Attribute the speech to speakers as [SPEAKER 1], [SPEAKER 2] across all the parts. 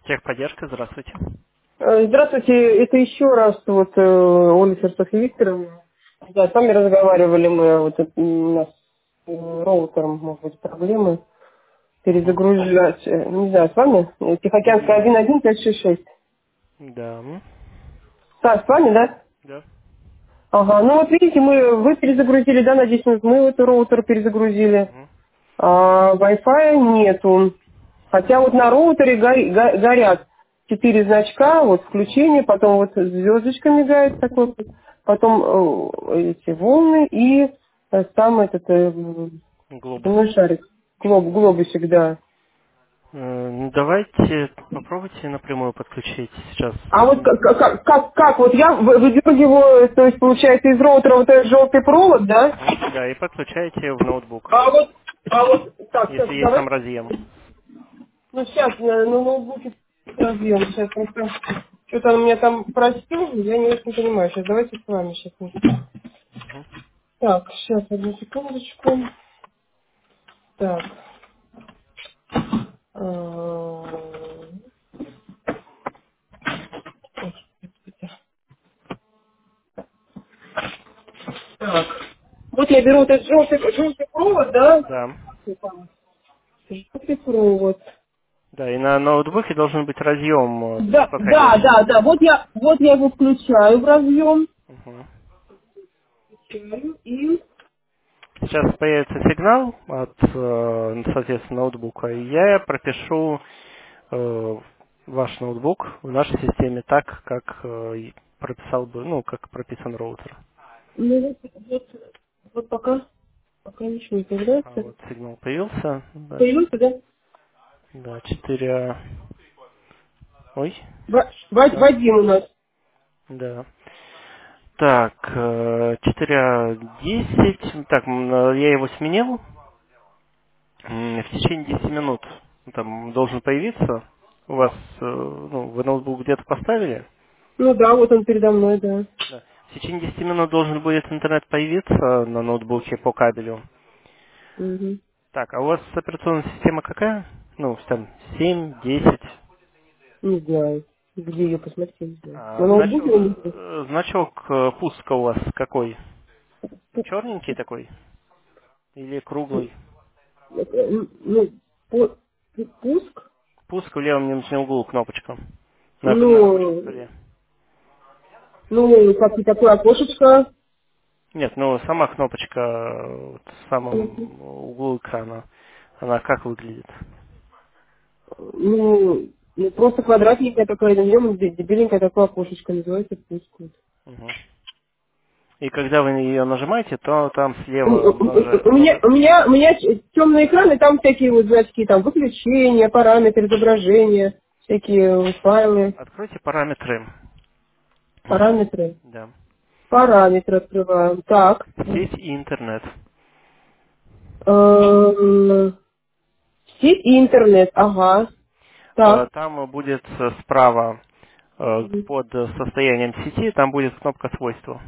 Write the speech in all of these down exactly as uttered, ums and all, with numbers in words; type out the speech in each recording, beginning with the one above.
[SPEAKER 1] Техподдержка, здравствуйте.
[SPEAKER 2] Э, Здравствуйте, это еще раз вот э, Ольга Софья Викторовна. Да, с вами разговаривали мы, вот это, у нас с э, роутером, может быть, проблемы.
[SPEAKER 1] Мгм.
[SPEAKER 2] Перезагружать, э, не знаю, с вами? Э, Тихоокеанская
[SPEAKER 1] М,
[SPEAKER 2] один один пять шесть шесть.
[SPEAKER 1] Да. м,
[SPEAKER 2] Да, с вами, да?
[SPEAKER 1] Да.
[SPEAKER 2] Ага, ну вот видите, мы, вы перезагрузили, да, на десять минут, мы вот роутер перезагрузили.
[SPEAKER 1] Мгм.
[SPEAKER 2] А Wi-Fi нету. Хотя вот на роутере гори- го- горят четыре значка, вот включение, потом вот звездочка мигает такой, вот, потом э, эти волны и э, сам этот э, м,
[SPEAKER 1] Глобус.
[SPEAKER 2] земной шарик, глоб, глобусик, да.
[SPEAKER 1] Э, ну, Давайте попробуйте напрямую подключить сейчас.
[SPEAKER 2] А вот как, как, как, как вот я вы- выдергиваю, то есть получается из роутера вот этот желтый провод, да?
[SPEAKER 1] Мгм. Да, и подключаете в ноутбук,
[SPEAKER 2] А вот, а вот, так,
[SPEAKER 1] если
[SPEAKER 2] сейчас,
[SPEAKER 1] есть
[SPEAKER 2] давай.
[SPEAKER 1] там разъем.
[SPEAKER 2] Ну, сейчас, на, на ноутбуке разъем. Сейчас, просто что-то он меня там просил, я не очень понимаю. Сейчас, давайте с вами сейчас.
[SPEAKER 1] Мгм.
[SPEAKER 2] Так, сейчас, одну секундочку. Так. а, Так. Вот я беру этот желтый, желтый провод, да?
[SPEAKER 1] Да.
[SPEAKER 2] Желтый провод.
[SPEAKER 1] Да, и на ноутбуке должен быть разъем э,
[SPEAKER 2] Да, да,
[SPEAKER 1] подходящий.
[SPEAKER 2] да, да. Вот я, вот я его включаю в разъем.
[SPEAKER 1] Мгм.
[SPEAKER 2] Включаю и...
[SPEAKER 1] Сейчас появится сигнал от, э, соответственно, ноутбука, и я пропишу э, ваш ноутбук в нашей системе так, как э, и прописал бы, ну, как прописан роутер.
[SPEAKER 2] Ну, вот, вот, вот пока, пока ничего не
[SPEAKER 1] А
[SPEAKER 2] появляется.
[SPEAKER 1] вот сигнал появился. Да,
[SPEAKER 2] Появился, да?
[SPEAKER 1] да четыре. Ой,
[SPEAKER 2] Ва- Ва-
[SPEAKER 1] да,
[SPEAKER 2] Вадим у нас.
[SPEAKER 1] да. Так, э, четыре десять. Так, м, э, я его сменил. М, В течение десяти минут там должен появиться. У вас, э, ну, вы ноутбук где-то поставили?
[SPEAKER 2] Ну да, вот он передо мной, да.
[SPEAKER 1] Да. В течение десяти минут должен будет интернет появиться на ноутбуке по кабелю.
[SPEAKER 2] Мгм.
[SPEAKER 1] Так, а у вас операционная система какая? Ну, там семь, десять.
[SPEAKER 2] Не знаю. Где ее посмотреть, не знаю.
[SPEAKER 1] А,
[SPEAKER 2] На ноутбуке
[SPEAKER 1] значок,
[SPEAKER 2] у них есть?
[SPEAKER 1] э, значок э, пуска у вас какой? Черненький такой? Или круглый?
[SPEAKER 2] Э, Ну, по- пу- пуск?
[SPEAKER 1] Пуск в левом нижнем углу кнопочка. На, на рабочем
[SPEAKER 2] Ну,
[SPEAKER 1] столе.
[SPEAKER 2] ну, как и такое окошечко.
[SPEAKER 1] Нет, ну сама кнопочка э, вот в
[SPEAKER 2] Мгм.
[SPEAKER 1] самом углу экрана. Она как выглядит?
[SPEAKER 2] Ну, ну, просто квадратненькая такая, на нем дебиленькое такое окошечко, называется пуск. Вот.
[SPEAKER 1] Мгм. И когда вы ее нажимаете, то там
[SPEAKER 2] У,
[SPEAKER 1] слева
[SPEAKER 2] у-
[SPEAKER 1] множе-
[SPEAKER 2] у меня,
[SPEAKER 1] множе-
[SPEAKER 2] у меня, у меня темный экран, и там всякие вот значки, там выключения, параметры изображения, всякие файлы,
[SPEAKER 1] откройте параметры.
[SPEAKER 2] параметры.
[SPEAKER 1] Да.
[SPEAKER 2] Параметры открываем. Так.
[SPEAKER 1] Сеть и интернет.
[SPEAKER 2] Эм, Сеть и интернет. Ага.
[SPEAKER 1] Э,
[SPEAKER 2] Так.
[SPEAKER 1] Там будет э, справа э,
[SPEAKER 2] Мгм.
[SPEAKER 1] под состоянием сети, там будет кнопка свойства.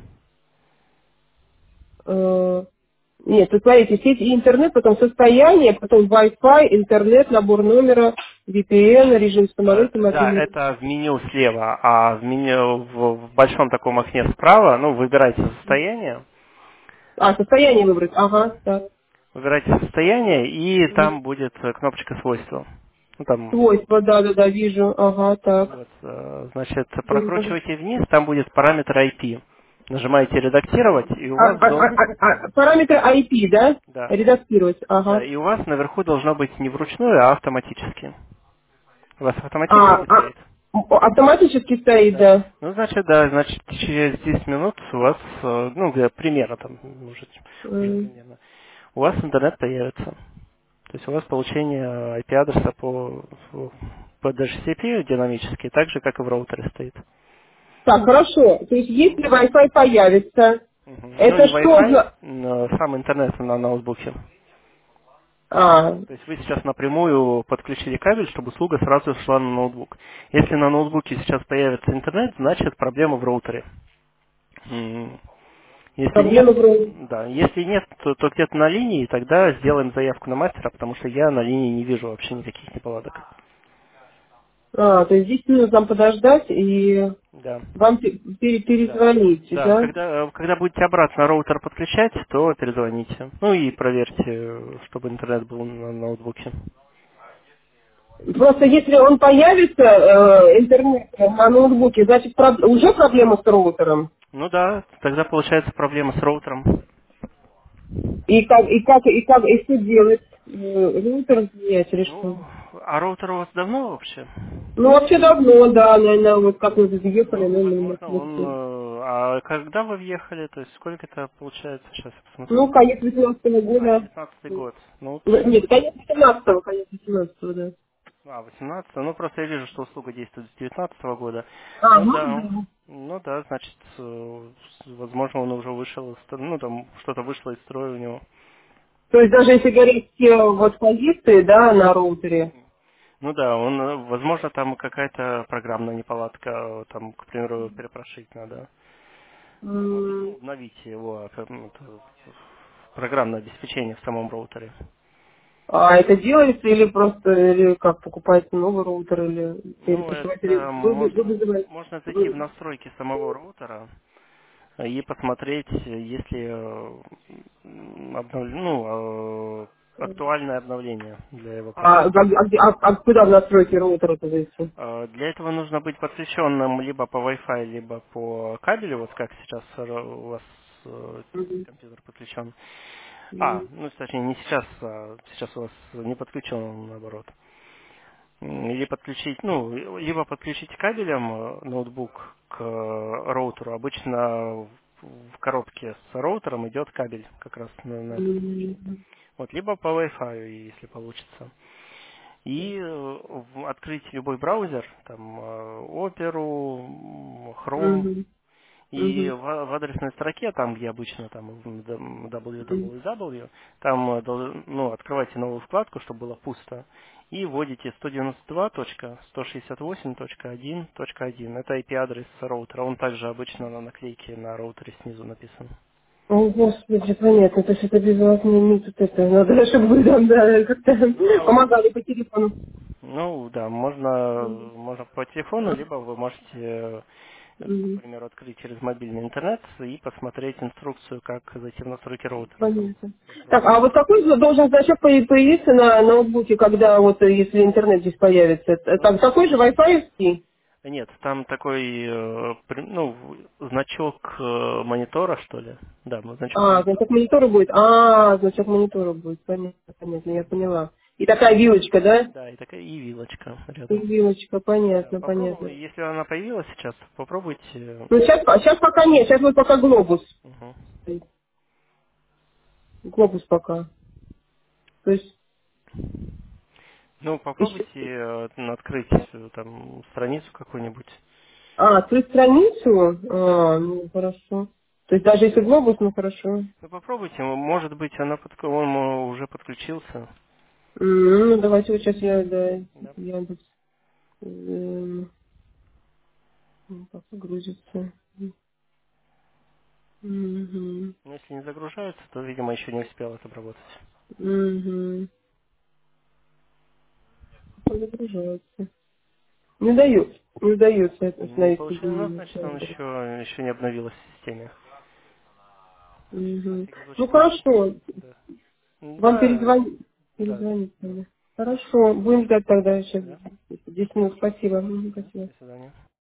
[SPEAKER 2] Э, Нет, тут смотрите, сеть и интернет, потом состояние, потом Wi-Fi, интернет, набор номера, ви пи эн, режим
[SPEAKER 1] Э,
[SPEAKER 2] самолета,
[SPEAKER 1] Да,
[SPEAKER 2] мобильный.
[SPEAKER 1] это в меню слева, а в меню в, в большом таком окне справа, ну, выбирайте состояние,
[SPEAKER 2] А, состояние выбрать. Ага, так.
[SPEAKER 1] выбирайте состояние, и
[SPEAKER 2] Мгм.
[SPEAKER 1] там будет э, кнопочка свойства. Ну, там,
[SPEAKER 2] Свойства, да, да, да, вижу. Ага, так.
[SPEAKER 1] вот, э, значит,
[SPEAKER 2] Мгм.
[SPEAKER 1] прокручивайте вниз, там будет параметр ай пи. Нажимаете редактировать, и у
[SPEAKER 2] А,
[SPEAKER 1] вас
[SPEAKER 2] а, а,
[SPEAKER 1] до...
[SPEAKER 2] а, а, параметры ай пи, да?
[SPEAKER 1] Да,
[SPEAKER 2] Редактировать.
[SPEAKER 1] да,
[SPEAKER 2] Ага.
[SPEAKER 1] и у вас наверху должно быть не вручную, а автоматически. У вас
[SPEAKER 2] А,
[SPEAKER 1] автоматически
[SPEAKER 2] а,
[SPEAKER 1] стоит?
[SPEAKER 2] автоматически стоит,
[SPEAKER 1] Да.
[SPEAKER 2] да.
[SPEAKER 1] Ну, значит, да, значит, через десять минут у вас, э, ну, для примера там, может, уже
[SPEAKER 2] М.
[SPEAKER 1] примерно, у вас интернет появится. То есть у вас получение ай пи-адреса по, по ди эйч си пи динамически, так же, как и в роутере стоит.
[SPEAKER 2] Так, хорошо. То есть
[SPEAKER 1] Мгм.
[SPEAKER 2] если Wi-Fi появится,
[SPEAKER 1] Мгм. Ну,
[SPEAKER 2] это
[SPEAKER 1] не
[SPEAKER 2] что
[SPEAKER 1] Wi-Fi,
[SPEAKER 2] за...
[SPEAKER 1] но сам интернет на ноутбуке.
[SPEAKER 2] А,
[SPEAKER 1] То есть вы сейчас напрямую подключили кабель, чтобы услуга сразу шла на ноутбук. Если на ноутбуке сейчас появится интернет, значит проблема в роутере. М, Если нет,
[SPEAKER 2] проблема вроде...
[SPEAKER 1] да, если нет, то, то где-то на линии, тогда сделаем заявку на мастера, потому что я на линии не вижу вообще никаких неполадок.
[SPEAKER 2] А, то есть десять минут нам подождать и
[SPEAKER 1] Да.
[SPEAKER 2] вам пе- пере-
[SPEAKER 1] Да.
[SPEAKER 2] перезвонить,
[SPEAKER 1] Да,
[SPEAKER 2] да?
[SPEAKER 1] когда, э, когда будете обратно роутер подключать, то перезвоните. Ну и проверьте, э, чтобы интернет был на ноутбуке.
[SPEAKER 2] Просто если он появится, э, интернет на ноутбуке, значит проб- уже проблема с роутером.
[SPEAKER 1] Ну да, тогда получается проблема с роутером.
[SPEAKER 2] И как, и как, и как, и что делать? Э, Роутер менять или что?
[SPEAKER 1] Ну, а роутер у вас давно вообще?
[SPEAKER 2] Ну, вообще давно, да, наверное, вот как мы въехали,
[SPEAKER 1] Ну,
[SPEAKER 2] ну, на
[SPEAKER 1] возможно, он...
[SPEAKER 2] на-
[SPEAKER 1] э, А когда вы въехали, то есть сколько это получается? Сейчас я посмотрю.
[SPEAKER 2] ну, конец восемнадцатого
[SPEAKER 1] А,
[SPEAKER 2] года.
[SPEAKER 1] девятнадцатый год. Ну, вот,
[SPEAKER 2] Ну, нет, конец восемнадцатого, конец восемнадцатого, да.
[SPEAKER 1] а, восемнадцатый. Ну, просто я вижу, что услуга действует с девятнадцатого года.
[SPEAKER 2] А,
[SPEAKER 1] Ну
[SPEAKER 2] ну,
[SPEAKER 1] да,
[SPEAKER 2] да.
[SPEAKER 1] ну да, значит, э, с- возможно, он уже вышел из стро- ну, там что-то вышло из строя у него.
[SPEAKER 2] То есть даже если говорить все вот позиции, да, на роутере,
[SPEAKER 1] Ну да, он, э, возможно, там какая-то программная неполадка, э, там, к примеру, перепрошить надо. Об- Ну,
[SPEAKER 2] м,
[SPEAKER 1] обновить его э, м, это, программное обеспечение в самом роутере.
[SPEAKER 2] а это делается или просто, или как, покупается новый роутер, или
[SPEAKER 1] Ну,
[SPEAKER 2] перепрошиватель?
[SPEAKER 1] это
[SPEAKER 2] Вы, вы, вы
[SPEAKER 1] можно,
[SPEAKER 2] вызываете?
[SPEAKER 1] можно зайти в
[SPEAKER 2] Вы-
[SPEAKER 1] настройки самого роутера и посмотреть, если э, м, обнов- ну, э, актуальное обновление для его
[SPEAKER 2] А, а,
[SPEAKER 1] подключения.
[SPEAKER 2] а где- а- а куда в настройки роутера-то зайти?
[SPEAKER 1] Э, Для этого нужно быть подключенным либо по Wi-Fi, либо по кабелю, вот как сейчас ро- у вас э,
[SPEAKER 2] Мгм.
[SPEAKER 1] компьютер подключен. А,
[SPEAKER 2] Мгм.
[SPEAKER 1] ну, точнее, не сейчас, а сейчас у вас не подключен, он наоборот. М, Или подключить, ну, либо подключить кабелем э, ноутбук к э, роутеру. Обычно в в коробке с роутером идет кабель как раз на, на это подключение.
[SPEAKER 2] Мгм.
[SPEAKER 1] Вот, либо по Wi-Fi, если получится. И э, в- открыть любой браузер, там, э, Opera, м, Chrome,
[SPEAKER 2] Мгм.
[SPEAKER 1] и
[SPEAKER 2] Мгм.
[SPEAKER 1] в, в адресной строке, там, где обычно там
[SPEAKER 2] Мгм.
[SPEAKER 1] дабл ю дабл ю дабл ю, там э, дол- ну, открывайте новую вкладку, чтобы было пусто, и вводите сто девяносто два точка сто шестьдесят восемь точка один точка один. Это ай пи-адрес роутера. Он также обычно на наклейке на роутере снизу написан.
[SPEAKER 2] О, Господи, понятно, то есть это без вас не, не тут это, надо, чтобы вы там, да, как-то
[SPEAKER 1] Ну,
[SPEAKER 2] помогали по телефону.
[SPEAKER 1] ну да, можно,
[SPEAKER 2] Мгм.
[SPEAKER 1] можно по телефону, либо вы можете, э, к
[SPEAKER 2] Мгм.
[SPEAKER 1] примеру, открыть через мобильный интернет и посмотреть инструкцию, как зайти в настройки роутера. Там
[SPEAKER 2] Понятно. Так,
[SPEAKER 1] вопросы.
[SPEAKER 2] а вот какой должен значок по- появиться на ноутбуке, когда вот, э, если интернет здесь появится? Это-
[SPEAKER 1] Ну,
[SPEAKER 2] Так, такой же Wi-Fi?
[SPEAKER 1] нет, там такой, э, при- ну, значок э, монитора, что ли? Да, ну, значок
[SPEAKER 2] А,
[SPEAKER 1] монитора.
[SPEAKER 2] значок монитора будет? А, значок монитора будет, понятно, понятно, я поняла. И такая вилочка, да?
[SPEAKER 1] Да, и такая и вилочка
[SPEAKER 2] И
[SPEAKER 1] рядом.
[SPEAKER 2] вилочка,
[SPEAKER 1] Да,
[SPEAKER 2] понятно, понятно.
[SPEAKER 1] попробуй, если она появилась сейчас, попробуйте. э,
[SPEAKER 2] Ну, сейчас, сейчас пока нет, сейчас вот пока глобус.
[SPEAKER 1] мгм.
[SPEAKER 2] стоит. Глобус пока. То есть,
[SPEAKER 1] Ну,
[SPEAKER 2] еще...
[SPEAKER 1] попробуйте э, н- открыть э, там страницу какую-нибудь.
[SPEAKER 2] А, открыть страницу? А, ну, хорошо. То есть даже если глобус, ну, хорошо.
[SPEAKER 1] Ну, попробуйте, м- может быть, она подк- он э, уже подключился.
[SPEAKER 2] М, Ну, давайте вот сейчас я, да,
[SPEAKER 1] Да.
[SPEAKER 2] Яндекс, эм, ну, пока грузится. Мгм.
[SPEAKER 1] Но если не загружается, то, видимо, еще не успел это обработать.
[SPEAKER 2] Мгм. Загружается. Не дает, не удается это
[SPEAKER 1] Не
[SPEAKER 2] установить
[SPEAKER 1] получилось, ну,
[SPEAKER 2] соединение.
[SPEAKER 1] значит, он еще, еще не обновилась в системе. На
[SPEAKER 2] Мгм.
[SPEAKER 1] всякий
[SPEAKER 2] Ну,
[SPEAKER 1] случай можете...
[SPEAKER 2] хорошо,
[SPEAKER 1] Да.
[SPEAKER 2] вам
[SPEAKER 1] Да,
[SPEAKER 2] перезвонить.
[SPEAKER 1] да,
[SPEAKER 2] Перезвонить
[SPEAKER 1] да.
[SPEAKER 2] надо. Хорошо, будем ждать тогда сейчас
[SPEAKER 1] Да.
[SPEAKER 2] десять минут. Спасибо. Мгм,
[SPEAKER 1] Да.
[SPEAKER 2] спасибо.
[SPEAKER 1] До свидания.